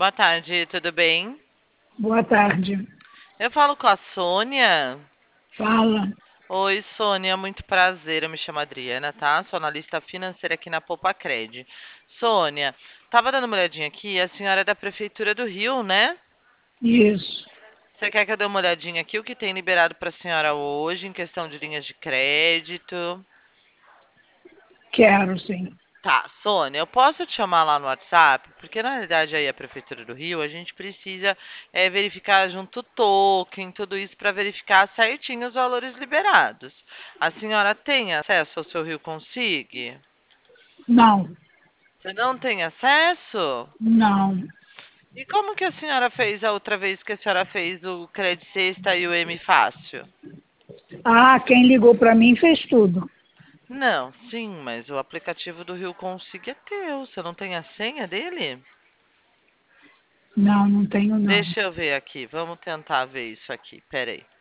Boa tarde, tudo bem? Boa tarde. Eu falo com a Sônia. Fala. Oi, Sônia, muito prazer. Eu me chamo Adriana, tá? Sou analista financeira aqui na Poupa-Cred. Sônia, tava dando uma olhadinha aqui, a senhora é da Prefeitura do Rio, né? Isso. Você quer que eu dê uma olhadinha aqui o que tem liberado para a senhora hoje em questão de linhas de crédito? Quero, sim. Tá, Sônia, eu posso te chamar lá no WhatsApp, porque na realidade aí a Prefeitura do Rio, a gente precisa verificar junto o token, tudo isso para verificar certinho os valores liberados. A senhora tem acesso ao seu Rio Consig? Não, Você não tem acesso? não. E como que a senhora fez a outra vez que a senhora fez o Cred Sexta e o M Fácil? Ah, quem ligou para mim fez tudo. Não, sim, mas o aplicativo do Rio Consig é teu. Você não tem a senha dele? Não, não tenho, não. Deixa eu ver aqui. Vamos tentar ver isso aqui. Pera aí.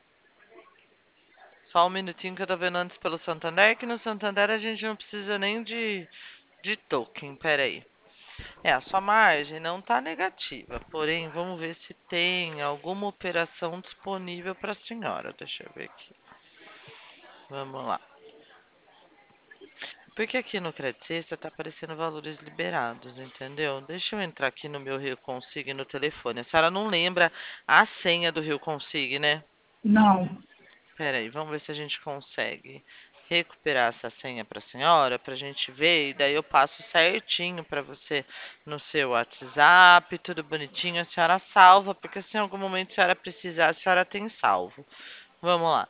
Só um minutinho que eu tô vendo antes pelo Santander, que no Santander a gente não precisa nem de token. Pera aí. É, a sua margem não tá negativa. Porém, vamos ver se tem alguma operação disponível para a senhora. Deixa eu ver aqui. Vamos lá. Porque aqui no Credit Sexta tá aparecendo valores liberados, entendeu? Deixa eu entrar aqui no meu Rio Consig no telefone. A senhora não lembra a senha do Rio Consig, né? Não. Espera aí, vamos ver se a gente consegue recuperar essa senha para a senhora, para a gente ver, e daí eu passo certinho para você no seu WhatsApp, tudo bonitinho, a senhora salva, porque se em algum momento a senhora precisar, a senhora tem salvo. Vamos lá.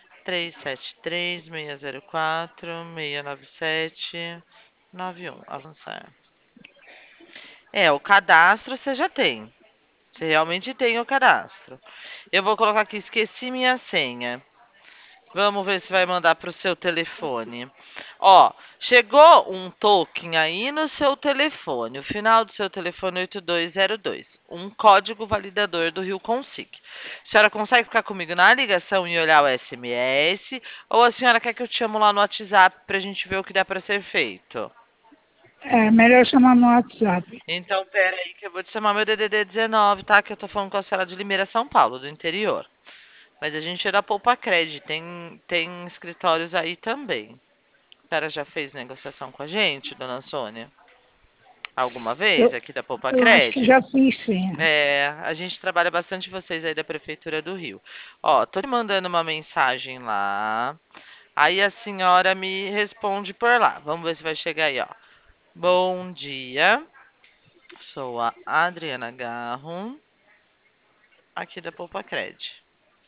373-604-697-91. Avançar. É, o cadastro você já tem. Você realmente tem o cadastro. Eu vou colocar aqui, esqueci minha senha. Vamos ver se vai mandar para o seu telefone. Ó, chegou um token aí no seu telefone. O final do seu telefone é 8202. Um código validador do Rio Consig. A senhora consegue ficar comigo na ligação e olhar o SMS? Ou a senhora quer que eu te chamo lá no WhatsApp para a gente ver o que dá para ser feito? É melhor chamar no WhatsApp. Então, pera aí que eu vou te chamar meu DDD 19, tá? Que eu tô falando com a senhora de Limeira, São Paulo, do interior. Mas a gente é da Poupa Cred, tem escritórios aí também. A senhora já fez negociação com a gente, dona Sônia? Alguma vez Eu, aqui da Poupa eu acho que Cred? já fiz, sim. É, a gente trabalha bastante vocês aí da Prefeitura do Rio. Ó, tô te mandando uma mensagem lá. Aí a senhora me responde por lá. Vamos ver se vai chegar aí, ó. Bom dia, sou a Adriana Garro, aqui da Poupa Cred.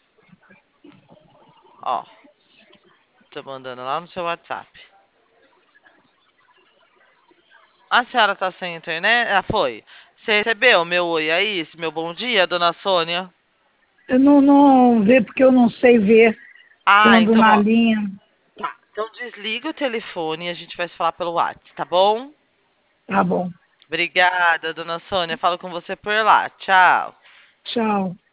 Ó, tô mandando lá no seu WhatsApp. A senhora tá sem internet? Ah, foi. Você recebeu meu oi aí, esse meu bom dia, dona Sônia? Eu não vejo porque eu não sei ver se eu Ah, ando então, na ó. linha. Tá. Então desliga o telefone e a gente vai se falar pelo WhatsApp, tá bom? Tá bom. Obrigada, dona Sônia. Falo com você por lá. Tchau. Tchau.